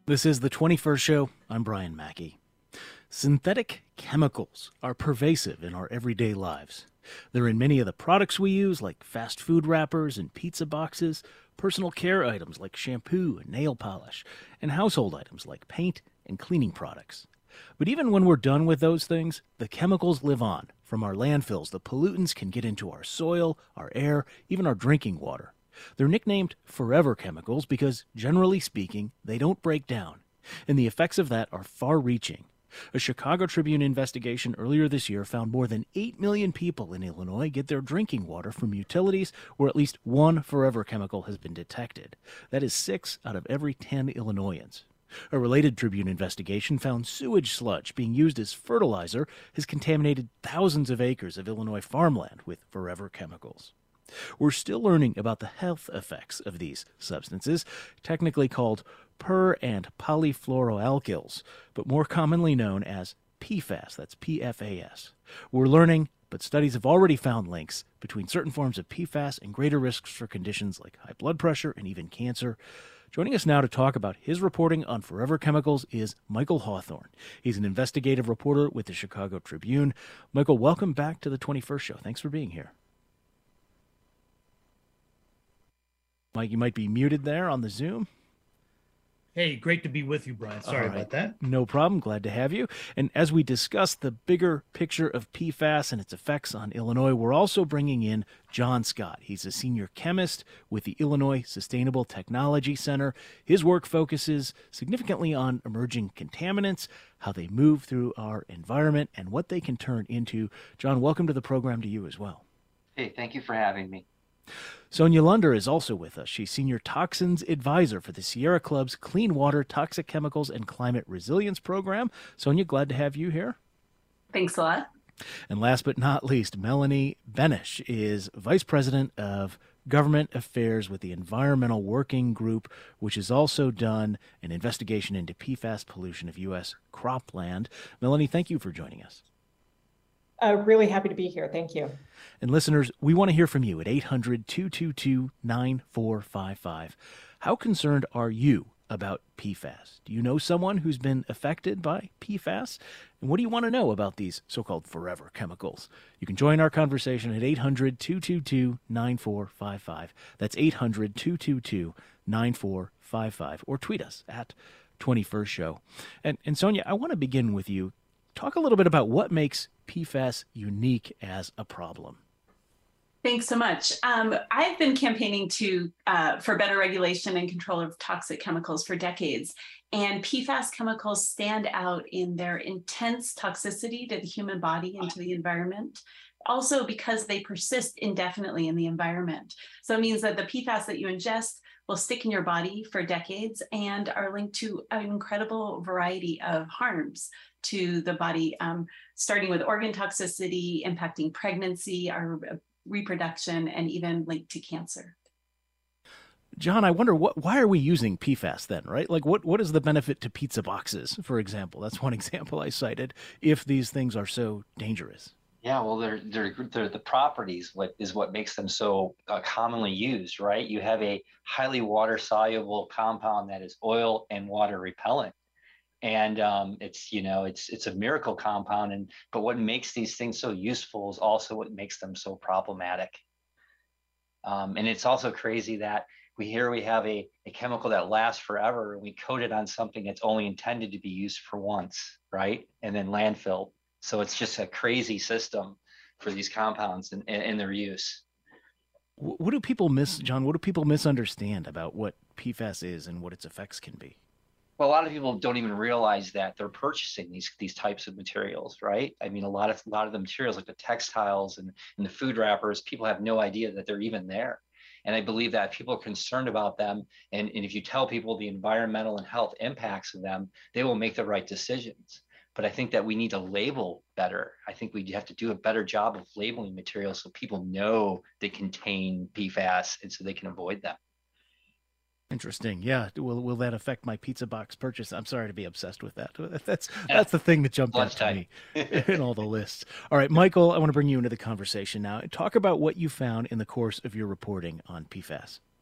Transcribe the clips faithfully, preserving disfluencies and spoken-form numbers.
This is the twenty-first Show. I'm Brian Mackey. Synthetic chemicals are pervasive in our everyday lives. They're in many of the products we use, like fast food wrappers and pizza boxes, personal care items like shampoo and nail polish, and household items like paint and cleaning products. But even when we're done with those things, the chemicals live on. From our landfills, the pollutants can get into our soil, our air, even our drinking water. They're nicknamed forever chemicals because, generally speaking, they don't break down. And the effects of that are far-reaching. A Chicago Tribune investigation earlier this year found more than eight million people in Illinois get their drinking water from utilities where at least one forever chemical has been detected. That is six out of every ten Illinoisans. A related Tribune investigation found sewage sludge being used as fertilizer has contaminated thousands of acres of Illinois farmland with forever chemicals. We're still learning about the health effects of these substances, technically called per- and polyfluoroalkyls, but more commonly known as P FAS, that's P F A S. We're learning, but studies have already found links between certain forms of P FAS and greater risks for conditions like high blood pressure and even cancer. Joining us now to talk about his reporting on forever chemicals is Michael Hawthorne. He's an investigative reporter with the Chicago Tribune. Michael, welcome back to the twenty-first Show. Thanks for being here. Mike, you might be muted there on the Zoom. Hey, great to be with you, Brian. Sorry right. about that. No problem. Glad to have you. And as we discuss the bigger picture of P FAS and its effects on Illinois, we're also bringing in John Scott. He's a senior chemist with the Illinois Sustainable Technology Center. His work focuses significantly on emerging contaminants, how they move through our environment, and what they can turn into. John, welcome to the program to you as well. Hey, thank you for having me. Sonia Lunder is also with us. She's Senior Toxins Advisor for the Sierra Club's Clean Water, Toxic Chemicals, and Climate Resilience Program. Sonia, glad to have you here. Thanks a lot. And last but not least, Melanie Benish is Vice President of Government Affairs with the Environmental Working Group, which has also done an investigation into P FAS pollution of U S cropland. Melanie, thank you for joining us. Uh, really happy to be here. Thank you. And listeners, we want to hear from you at eight hundred, two two two, nine four five five. How concerned are you about P FAS? Do you know someone who's been affected by P FAS? And what do you want to know about these so-called forever chemicals? You can join our conversation at eight hundred, two two two, nine four five five. That's eight hundred, two two two, nine four five five. Or tweet us at twenty-first Show. And, and Sonia, I want to begin with you. Talk a little bit about what makes P FAS unique as a problem. Thanks so much. Um, I've been campaigning to uh, for better regulation and control of toxic chemicals for decades, and P FAS chemicals stand out in their intense toxicity to the human body and to the environment, also because they persist indefinitely in the environment. So it means that the P FAS that you ingest will stick in your body for decades and are linked to an incredible variety of harms to the body, um, starting with organ toxicity, impacting pregnancy, our reproduction, and even linked to cancer. John, I wonder, what, why are we using P FAS then, right? Like, what, what is the benefit to pizza boxes, for example? That's one example I cited, if these things are so dangerous. Yeah, well, they're, they're, they're the properties what is what makes them so uh, commonly used, right? You have a highly water-soluble compound that is oil and water repellent. And um, it's, you know, it's it's a miracle compound. And but what makes these things so useful is also what makes them so problematic. Um, and it's also crazy that we here we have a, a chemical that lasts forever, and we coat it on something that's only intended to be used for once, right? And then landfill. So it's just a crazy system for these compounds and, and, and their use. What do people miss, John? What do people misunderstand about what P FAS is and what its effects can be? Well, a lot of people don't even realize that they're purchasing these these types of materials, right? I mean, a lot of a lot of the materials, like the textiles and, and the food wrappers, people have no idea that they're even there. And I believe that if people are concerned about them, and, and if you tell people the environmental and health impacts of them, they will make the right decisions. But I think that we need to label better. I think we have to do a better job of labeling materials so people know they contain P FAS and so they can avoid them. Interesting. Yeah. Will will that affect my pizza box purchase? I'm sorry to be obsessed with that. That's that's the thing that jumped out to me in all the lists. All right, Michael, I want to bring you into the conversation now. Talk about what you found in the course of your reporting on P FAS.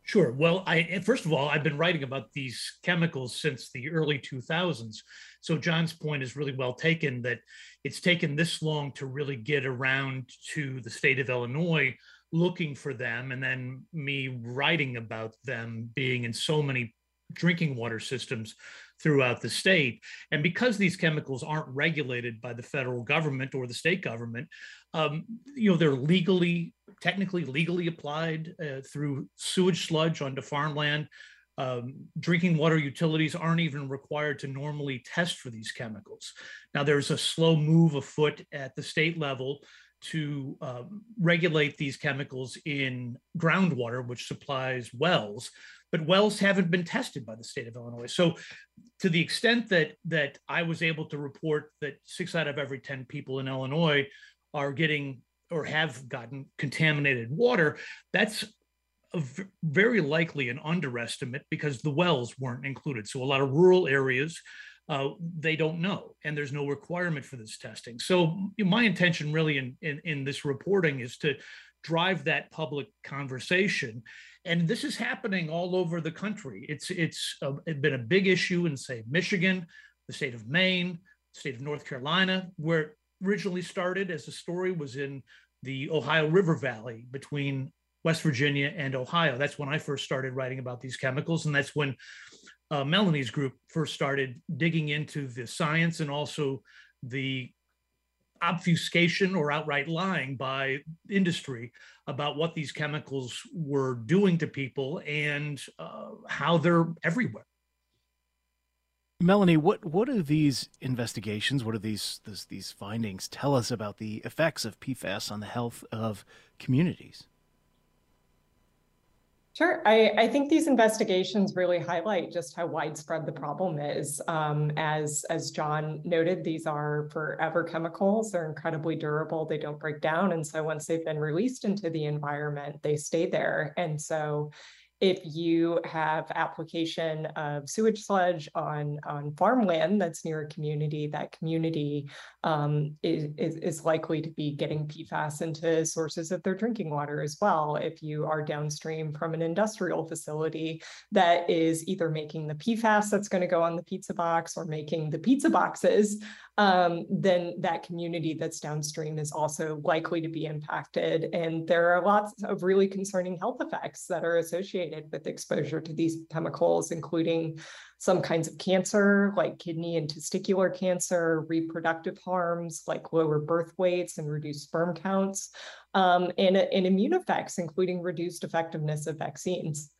Sure. Well, I first of all, I've been writing about these chemicals since the early two thousands. So John's point is really well taken, that it's taken this long to really get around to the state of Illinois looking for them, and then me writing about them being in so many drinking water systems throughout the state. And because these chemicals aren't regulated by the federal government or the state government, um, you know, they're legally, technically legally applied uh, through sewage sludge onto farmland. Um, drinking water utilities aren't even required to normally test for these chemicals. Now, there's a slow move afoot at the state level to um, regulate these chemicals in groundwater, which supplies wells, but wells haven't been tested by the state of Illinois. So to the extent that that I was able to report that six out of every ten people in Illinois are getting or have gotten contaminated water, that's a v- very likely an underestimate, because the wells weren't included. So a lot of rural areas, Uh, they don't know, and there's no requirement for this testing. So my intention really in, in, in this reporting is to drive that public conversation. And this is happening all over the country. It's, it's, a, it's been a big issue in, say, Michigan, the state of Maine, the state of North Carolina, where it originally started as a story was in the Ohio River Valley between West Virginia and Ohio. That's when I first started writing about these chemicals. And that's when Uh, Melanie's group first started digging into the science and also the obfuscation or outright lying by industry about what these chemicals were doing to people and uh, how they're everywhere. Melanie, what, what do these investigations, what do these, this, these findings tell us about the effects of P FAS on the health of communities? Sure. I, I think these investigations really highlight just how widespread the problem is. Um, as, as John noted, these are forever chemicals. They're incredibly durable. They don't break down. And so once they've been released into the environment, they stay there. And so if you have application of sewage sludge on, on farmland that's near a community, that community um, is, is, is likely to be getting P FAS into sources of their drinking water as well. If you are downstream from an industrial facility that is either making the P FAS that's going to go on the pizza box or making the pizza boxes, um, then that community that's downstream is also likely to be impacted. And there are lots of really concerning health effects that are associated with exposure to these chemicals, including some kinds of cancer like kidney and testicular cancer, reproductive harms like lower birth weights and reduced sperm counts, um, and, and immune effects, including reduced effectiveness of vaccines.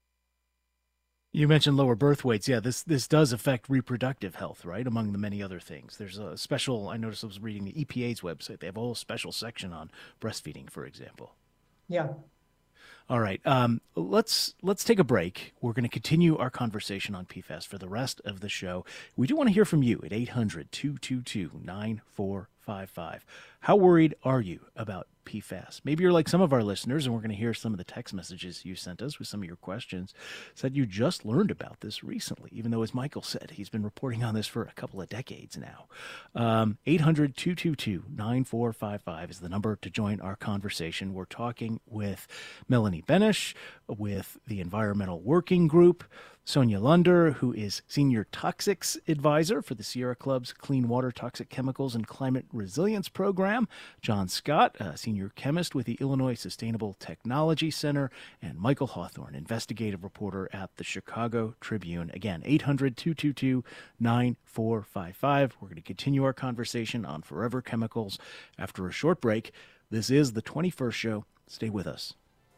You mentioned lower birth weights. Yeah, this this does affect reproductive health, right? Among the many other things. There's a special, I noticed I was reading the E P A's website. They have a whole special section on breastfeeding, for example. Yeah. All right. Um, let's let's take a break. We're going to continue our conversation on P FAS for the rest of the show. We do want to hear from you at eight hundred, two two two, nine four five five. How worried are you about P FAS? Maybe you're like some of our listeners, and we're going to hear some of the text messages you sent us with some of your questions. Said you just learned about this recently, even though, as Michael said, he's been reporting on this for a couple of decades now. Um, eight hundred, two two two, nine four five five is the number to join our conversation. We're talking with Melanie Benesch with the Environmental Working Group, Sonia Lunder, who is Senior Toxics Advisor for the Sierra Club's Clean Water, Toxic Chemicals, and Climate Resilience Program, John Scott, a Senior Chemist with the Illinois Sustainable Technology Center, and Michael Hawthorne, Investigative Reporter at the Chicago Tribune. Again, eight hundred, two two two, nine four five five. We're going to continue our conversation on forever chemicals after a short break. This is the twenty-first show. Stay with us.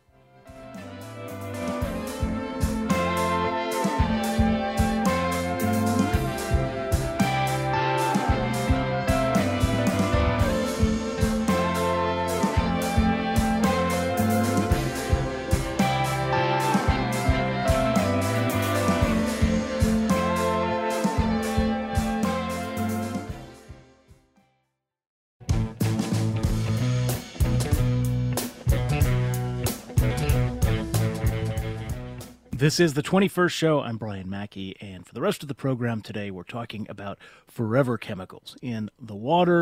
This is the twenty-first show. I'm Brian Mackey, and for the rest of the program today, we're talking about forever chemicals in the water,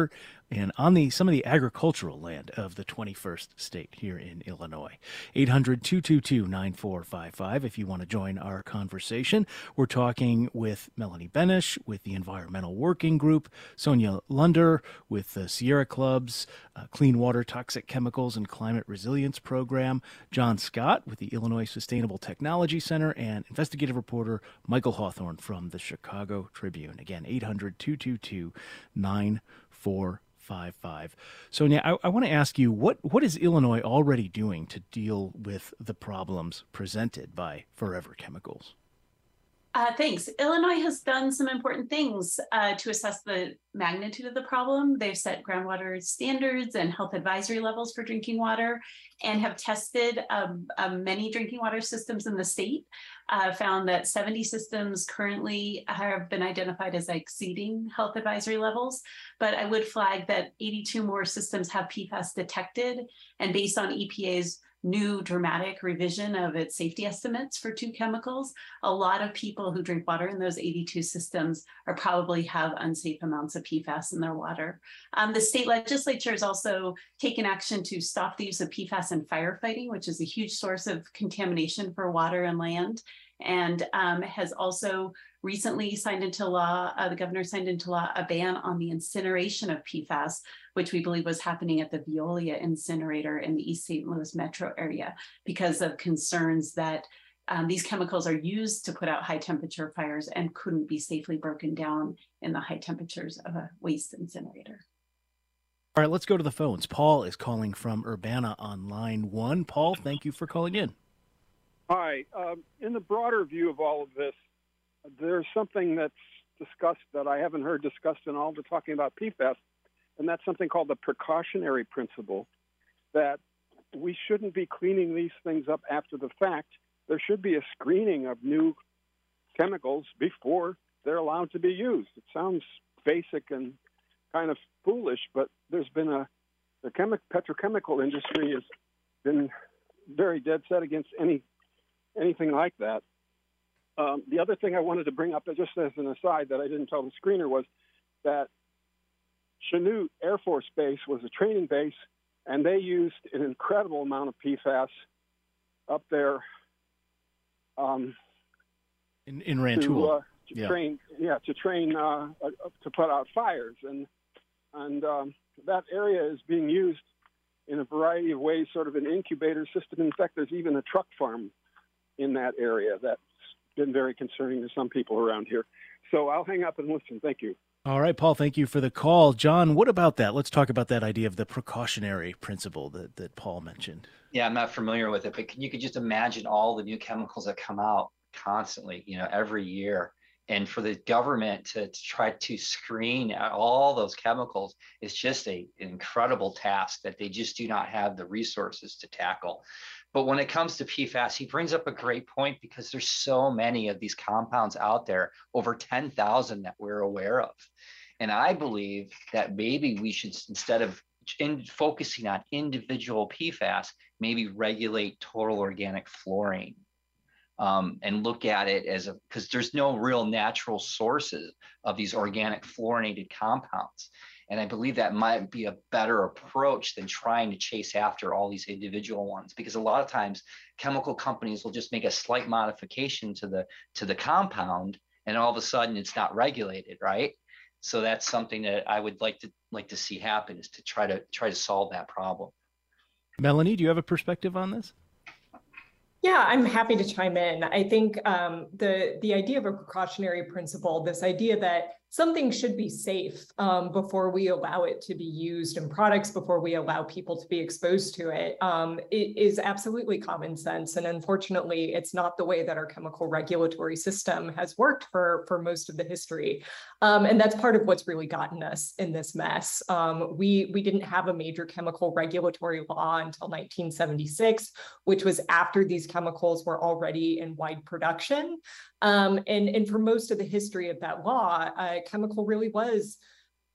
and on the some of the agricultural land of the twenty-first state here in Illinois. eight hundred, two two two, nine four five five if you want to join our conversation. We're talking with Melanie Benesch with the Environmental Working Group, Sonia Lunder with the Sierra Club's uh, Clean Water, Toxic Chemicals, and Climate Resilience Program, John Scott with the Illinois Sustainable Technology Center, and investigative reporter Michael Hawthorne from the Chicago Tribune. Again, eight hundred, two two two, nine four five five. Sonia, I, I want to ask you, what, what is Illinois already doing to deal with the problems presented by Forever Chemicals? Uh, thanks. Illinois has done some important things uh, to assess the magnitude of the problem. They've set groundwater standards and health advisory levels for drinking water, and have tested um, uh, many drinking water systems in the state. Uh, found that seventy systems currently have been identified as exceeding health advisory levels, but I would flag that eighty-two more systems have P FAS detected, and based on E P A's new dramatic revision of its safety estimates for two chemicals, a lot of people who drink water in those eighty-two systems are probably have unsafe amounts of P FAS in their water. Um, the state legislature has also taken action to stop the use of P FAS in firefighting, which is a huge source of contamination for water and land, and um, has also recently signed into law, uh, the governor signed into law a ban on the incineration of P FAS, which we believe was happening at the Veolia incinerator in the East Saint Louis metro area because of concerns that um, these chemicals are used to put out high temperature fires and couldn't be safely broken down in the high temperatures of a waste incinerator. All right, let's go to the phones. Paul is calling from Urbana on line one. Paul, thank you for calling in. Hi. Um, in the broader view of all of this, there's something that's discussed that I haven't heard discussed in all the talking about P FAS, and that's something called the precautionary principle, that we shouldn't be cleaning these things up after the fact. There should be a screening of new chemicals before they're allowed to be used. It sounds basic and kind of foolish, but there's been a, the chemi- petrochemical industry has been very dead set against any anything like that. Um, the other thing I wanted to bring up, just as an aside that I didn't tell the screener, was that Chanute Air Force Base was a training base, and they used an incredible amount of P FAS up there um, in, in Rantoul. To, uh, to yeah. train, yeah, to train uh, uh, to put out fires, and and um, that area is being used in a variety of ways, sort of an incubator system. In fact, there's even a truck farm in that area that's been very concerning to some people around here. So I'll hang up and listen. Thank you. All right, Paul, thank you for the call. John, what about that? Let's talk about that idea of the precautionary principle that, that Paul mentioned. Yeah, I'm not familiar with it, but you could just imagine all the new chemicals that come out constantly, you know, every year. And for the government to, to try to screen all those chemicals is just a, an incredible task that they just do not have the resources to tackle. But when it comes to P FAS, he brings up a great point because there's so many of these compounds out there, over ten thousand that we're aware of. And I believe that maybe we should, instead of in focusing on individual P FAS, maybe regulate total organic fluorine. Um, and look at it as a, because there's no real natural sources of these organic fluorinated compounds. And I believe that might be a better approach than trying to chase after all these individual ones, because a lot of times chemical companies will just make a slight modification to the to the compound, and all of a sudden it's not regulated, right? So that's something that I would like to like to see happen, is to try to try to solve that problem. Melanie, do you have a perspective on this? Yeah, I'm happy to chime in. I think um, the the idea of a precautionary principle, this idea that something should be safe um, before we allow it to be used in products, before we allow people to be exposed to it, um, it is absolutely common sense. And unfortunately, it's not the way that our chemical regulatory system has worked for, for most of the history. Um, and that's part of what's really gotten us in this mess. Um, we, we didn't have a major chemical regulatory law until nineteen seventy-six, which was after these chemicals were already in wide production. Um, and, and for most of the history of that law, uh, chemical really was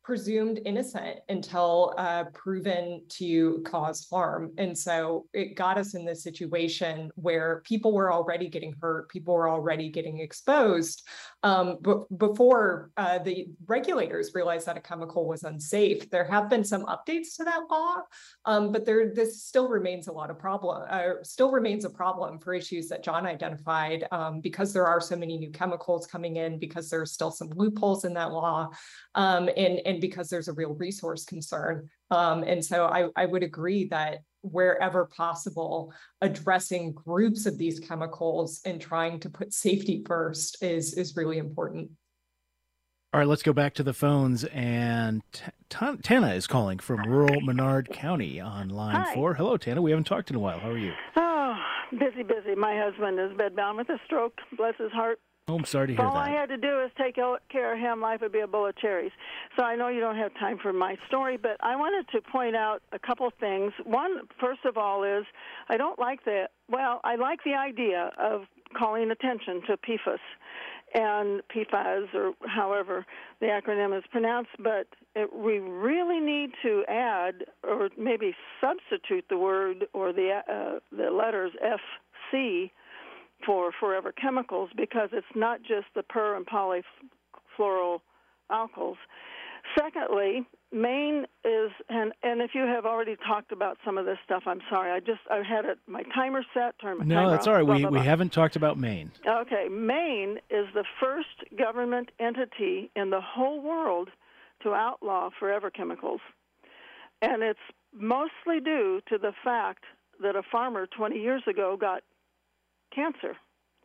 presumed innocent until uh, proven to cause harm. And so it got us in this situation where people were already getting hurt, people were already getting exposed um, b- before uh, the regulators realized that a chemical was unsafe. There have been some updates to that law, um, but there this still remains a lot of problem, uh, still remains a problem for issues that John identified um, because there are so many new chemicals coming in, because there's still some loopholes in that law, um, and, and because there's a real resource concern. Um, and so I, I would agree that wherever possible, addressing groups of these chemicals and trying to put safety first is, is really important. All right, let's go back to the phones. And T- T- Tana is calling from rural Menard County on line Hi. four. Hello, Tana. We haven't talked in a while. How are you? Oh, busy, busy. My husband is bedbound with a stroke. Bless his heart. Oh, I'm sorry to If hear all that. I had to do is take care of him, life would be a bowl of cherries. So I know you don't have time for my story, but I wanted to point out a couple of things. One, first of all, is I don't like the, well, I like the idea of calling attention to P F A S and P F A S, or however the acronym is pronounced, but it, we really need to add or maybe substitute the word or the uh, the letters F C for forever chemicals, because it's not just the per and polyfluoroalkyls. Secondly, Maine is, and, and if you have already talked about some of this stuff, I'm sorry. I just, I had it, my timer set, turned my No, timer that's off, all right. blah, We, blah, we blah. haven't talked about Maine. Okay, Maine is the first government entity in the whole world to outlaw forever chemicals. And it's mostly due to the fact that a farmer twenty years ago got cancer.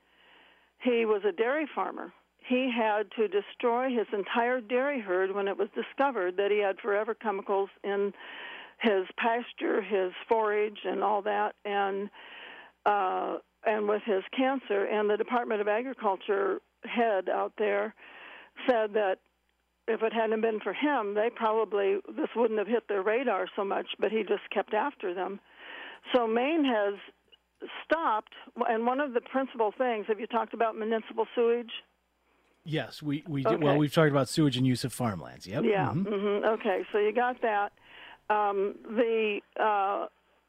He was a dairy farmer. He had to destroy his entire dairy herd when it was discovered that he had forever chemicals in his pasture, his forage, and all that, and uh, and with his cancer. And the Department of Agriculture head out there said that if it hadn't been for him, they probably, this wouldn't have hit their radar so much, but he just kept after them. So Maine has stopped, and one of the principal things, have you talked about municipal sewage? Yes, we, we Okay. do. Well, we've talked about sewage and use of farmlands. Yep. Yeah. Mhm. Mm-hmm. Okay, so you got that. Um, the uh,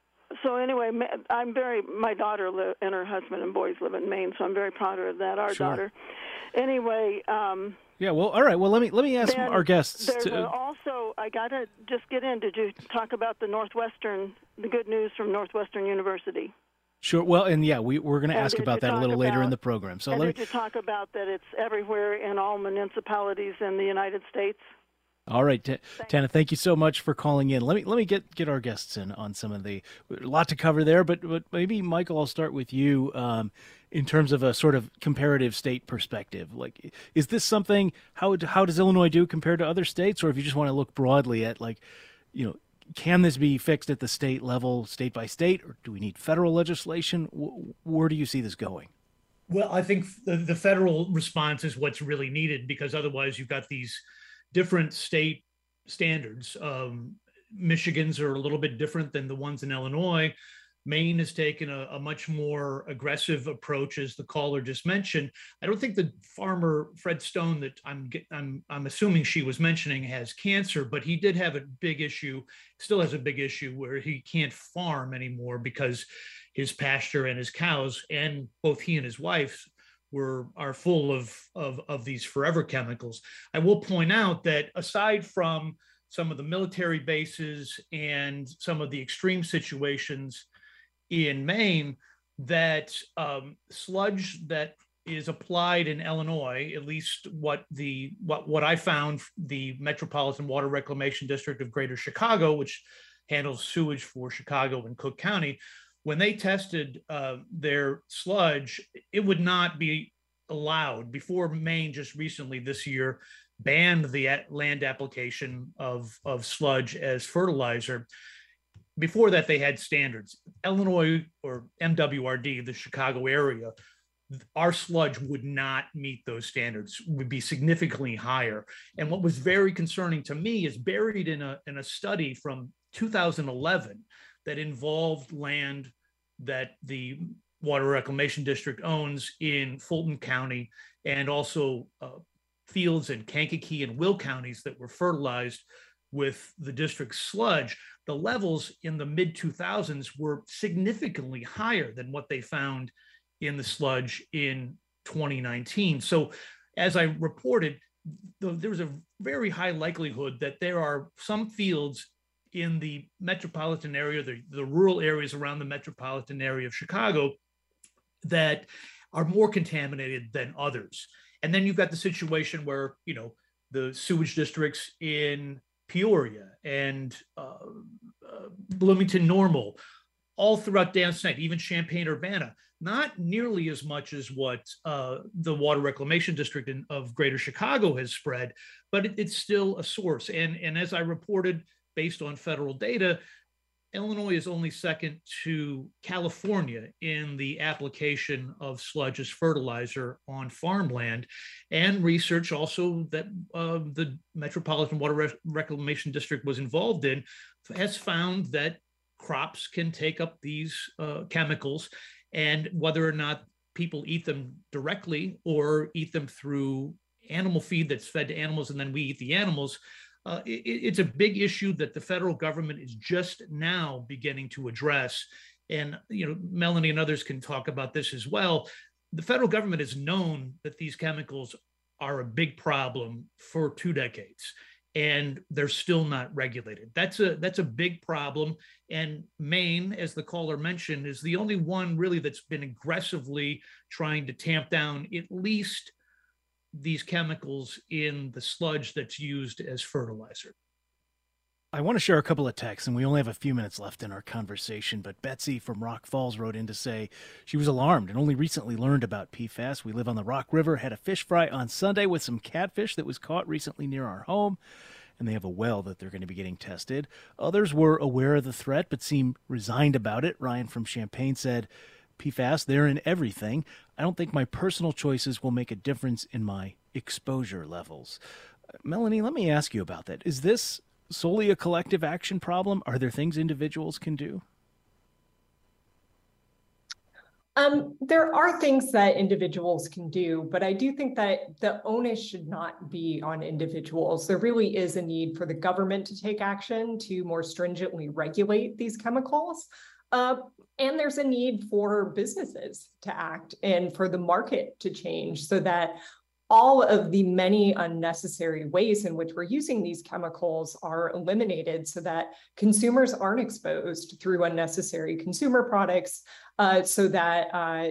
so anyway, ma- I'm very. My daughter li- and her husband and boys live in Maine, so I'm very proud of that. Our Sure. daughter. Anyway. Um, Yeah. Well, all right. Well, let me let me ask then our guests. There's To, a, also, I got to just get in. Did you talk about the Northwestern, the good news from Northwestern University? Sure. Well, and yeah, we we're going to And ask did about you that a talk little later in about- the program. So and let did me. you talk about that it's everywhere in all municipalities in the United States? All right, T- Tana, thank you so much for calling in. Let me let me get get our guests in on some of the a lot to cover there, but but maybe Michael, I'll start with you um, in terms of a sort of comparative state perspective. Like, is this something? How how does Illinois do compared to other states, or if you just want to look broadly at, like, you know, can this be fixed at the state level, state by state, or do we need federal legislation? W- where do you see this going? Well, I think the, the federal response is what's really needed, because otherwise you've got these different state standards. Um, Michigan's are a little bit different than the ones in Illinois. Maine has taken a, a much more aggressive approach, as the caller just mentioned. I don't think the farmer Fred Stone that I'm I'm I'm assuming she was mentioning has cancer, but he did have a big issue, still has a big issue where he can't farm anymore because his pasture and his cows, and both he and his wife were are full of of of these forever chemicals. I will point out that aside from some of the military bases and some of the extreme situations in Maine, that um, sludge that is applied in Illinois, at least what the what what I found, the Metropolitan Water Reclamation District of Greater Chicago, which handles sewage for Chicago and Cook County, when they tested uh, their sludge, it would not be allowed. Before Maine just recently this year banned the land application of, of sludge as fertilizer. Before that, they had standards. Illinois, or M W R D, the Chicago area, our sludge would not meet those standards, would be significantly higher. And what was very concerning to me is buried in a, in a study from two thousand eleven that involved land that the Water Reclamation District owns in Fulton County, and also uh, fields in Kankakee and Will counties that were fertilized with the district's sludge, the levels in the mid two thousands were significantly higher than what they found in the sludge in twenty nineteen. So as I reported, the, there's a very high likelihood that there are some fields in the metropolitan area, the, the rural areas around the metropolitan area of Chicago, that are more contaminated than others. And then you've got the situation where, you know, the sewage districts in Peoria and uh, uh, Bloomington Normal, all throughout Downstate, even Champaign-Urbana, not nearly as much as what uh, the Water Reclamation District in, of Greater Chicago has spread, but it, it's still a source. And, and as I reported, based on federal data, Illinois is only second to California in the application of sludge as fertilizer on farmland. And research also that uh, the Metropolitan Water Re- Reclamation District was involved in has found that crops can take up these uh, chemicals, and whether or not people eat them directly or eat them through animal feed that's fed to animals and then we eat the animals, Uh, it, it's a big issue that the federal government is just now beginning to address. And, you know, Melanie and others can talk about this as well. The federal government has known that these chemicals are a big problem for two decades, and they're still not regulated. That's a that's a big problem. And Maine, as the caller mentioned, is the only one really that's been aggressively trying to tamp down at least these chemicals in the sludge that's used as fertilizer. I want to share a couple of texts, and we only have a few minutes left in our conversation, but Betsy from Rock Falls wrote in to say she was alarmed and only recently learned about P FAS. We live on the Rock River, had a fish fry on Sunday with some catfish that was caught recently near our home, and they have a well that they're going to be getting tested. Others were aware of the threat but seemed resigned about it. Ryan from Champaign said, P FAS, they're in everything. I don't think my personal choices will make a difference in my exposure levels. Uh, Melanie, let me ask you about that. Is this solely a collective action problem? Are there things individuals can do? Um, there are things that individuals can do, but I do think that the onus should not be on individuals. There really is a need for the government to take action to more stringently regulate these chemicals. Uh, and there's a need for businesses to act and for the market to change so that all of the many unnecessary ways in which we're using these chemicals are eliminated so that consumers aren't exposed through unnecessary consumer products, uh, so that uh,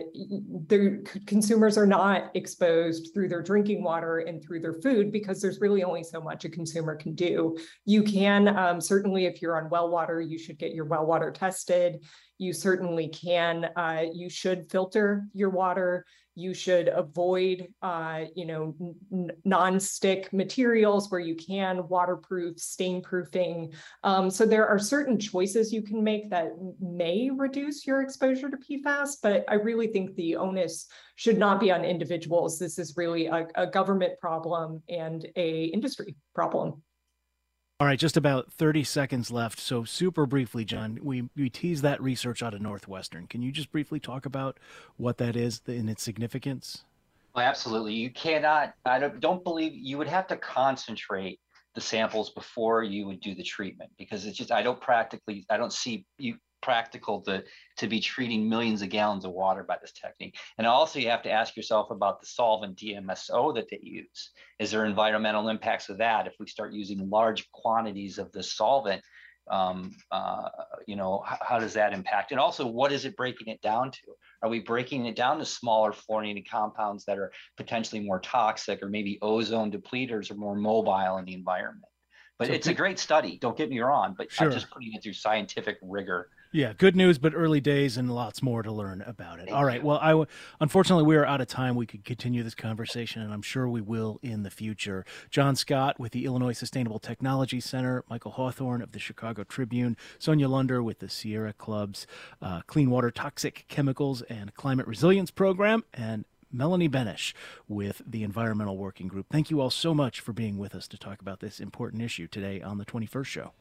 the consumers are not exposed through their drinking water and through their food, because there's really only so much a consumer can do. You can, um, certainly if you're on well water, you should get your well water tested. You certainly can, uh, you should filter your water. You should avoid, uh, you know, n- non-stick materials where you can, waterproof, stain proofing. Um, so there are certain choices you can make that may reduce your exposure to P FAS, but I really think the onus should not be on individuals. This is really a, a government problem and a industry problem. All right, just about thirty seconds left. So super briefly, John, we, we teased that research out of Northwestern. Can you just briefly talk about what that is and its significance? Well, absolutely. You cannot, I don't, don't believe, you would have to concentrate the samples before you would do the treatment, because it's just, I don't practically, I don't see you practical to, to be treating millions of gallons of water by this technique. And also you have to ask yourself about the solvent D M S O that they use. Is there environmental impacts of that? If we start using large quantities of the solvent, um, uh, you know, how, how does that impact? And also, what is it breaking it down to? Are we breaking it down to smaller fluorinated compounds that are potentially more toxic, or maybe ozone depleters are more mobile in the environment? But so it's a great study, don't get me wrong, but sure. I'm just putting it through scientific rigor. Yeah, good news, but early days and lots more to learn about it. All right. Well, I unfortunately we are out of time. We could continue this conversation, and I'm sure we will in the future. John Scott with the Illinois Sustainable Technology Center, Michael Hawthorne of the Chicago Tribune, Sonia Lunder with the Sierra Club's uh, Clean Water, Toxic Chemicals, and Climate Resilience Program, and Melanie Benesch with the Environmental Working Group. Thank you all so much for being with us to talk about this important issue today on the twenty-first Show.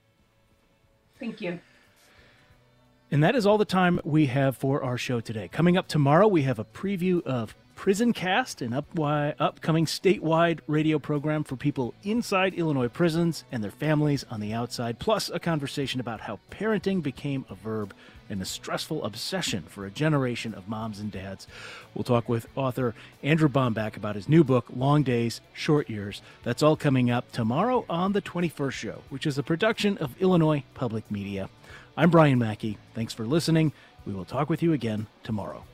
Thank you. And that is all the time we have for our show today. Coming up tomorrow, we have a preview of Prison Cast, an up- upcoming statewide radio program for people inside Illinois prisons and their families on the outside, plus a conversation about how parenting became a verb and a stressful obsession for a generation of moms and dads. We'll talk with author Andrew Bomback about his new book, Long Days, Short Years. That's all coming up tomorrow on The twenty-first Show, which is a production of Illinois Public Media. I'm Brian Mackey. Thanks for listening. We will talk with you again tomorrow.